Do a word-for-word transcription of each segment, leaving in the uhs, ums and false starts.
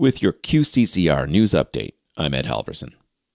With your Q C C R News Update, I'm Ed Halverson.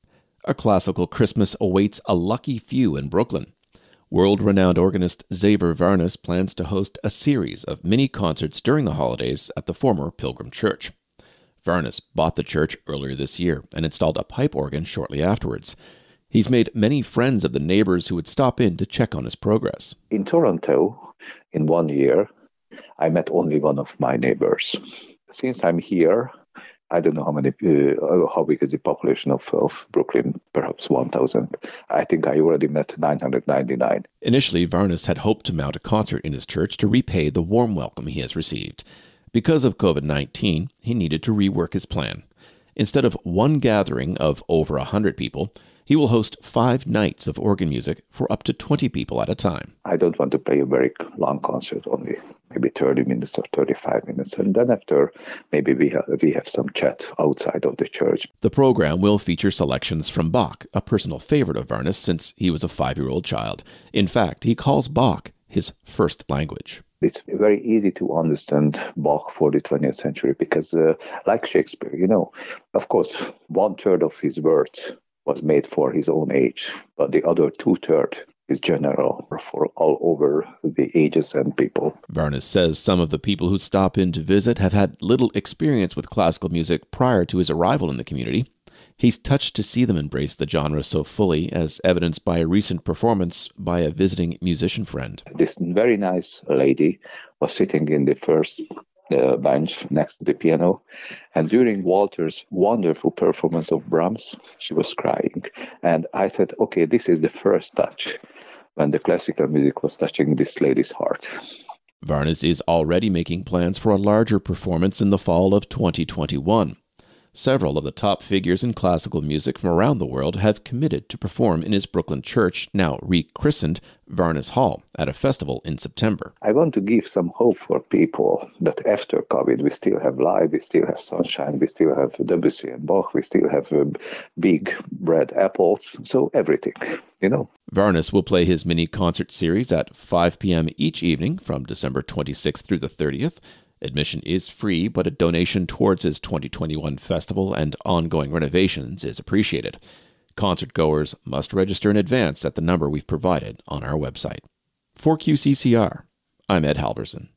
A classical Christmas awaits a lucky few in Brooklyn. World-renowned organist Xaver Varnes plans to host a series of mini-concerts during the holidays at the former Pilgrim Church. Varnes bought the church earlier this year and installed a pipe organ shortly afterwards. He's made many friends of the neighbors who would stop in to check on his progress. In Toronto, in one year, I met only one of my neighbors. Since I'm here, I don't know how many, uh, how big is the population of, of Brooklyn, perhaps one thousand. I think I already met nine hundred ninety-nine. Initially, Varnes had hoped to mount a concert in his church to repay the warm welcome he has received. Because of covid nineteen, he needed to rework his plan. Instead of one gathering of over one hundred people, he will host five nights of organ music for up to twenty people at a time. I don't want to play a very long concert, only maybe thirty minutes or thirty-five minutes. And then after, maybe we have, we have some chat outside of the church. The program will feature selections from Bach, a personal favorite of Varnes since he was a five-year-old child. In fact, he calls Bach his first language. It's very easy to understand Bach for the twentieth century because, uh, like Shakespeare, you know, of course, one-third of his words was made for his own age, but the other two-thirds is general for all over the ages and people. Varnes says some of the people who stop in to visit have had little experience with classical music prior to his arrival in the community. He's touched to see them embrace the genre so fully, as evidenced by a recent performance by a visiting musician friend. This very nice lady was sitting in the first uh, bench next to the piano, and during Walter's wonderful performance of Brahms, she was crying. And I thought, okay, this is the first touch when the classical music was touching this lady's heart. Varnes is already making plans for a larger performance in the fall of twenty twenty-one. Several of the top figures in classical music from around the world have committed to perform in his Brooklyn church, now rechristened Varnes Hall, at a festival in September. I want to give some hope for people that after COVID, we still have live, we still have sunshine, we still have Debussy and Bach, we still have uh, big red apples, so everything, you know. Varnes will play his mini-concert series at five p.m. each evening from December twenty-sixth through the thirtieth. Admission is free, but a donation towards his twenty twenty-one festival and ongoing renovations is appreciated. Concert-goers must register in advance at the number we've provided on our website. For Q C C R, I'm Ed Halverson.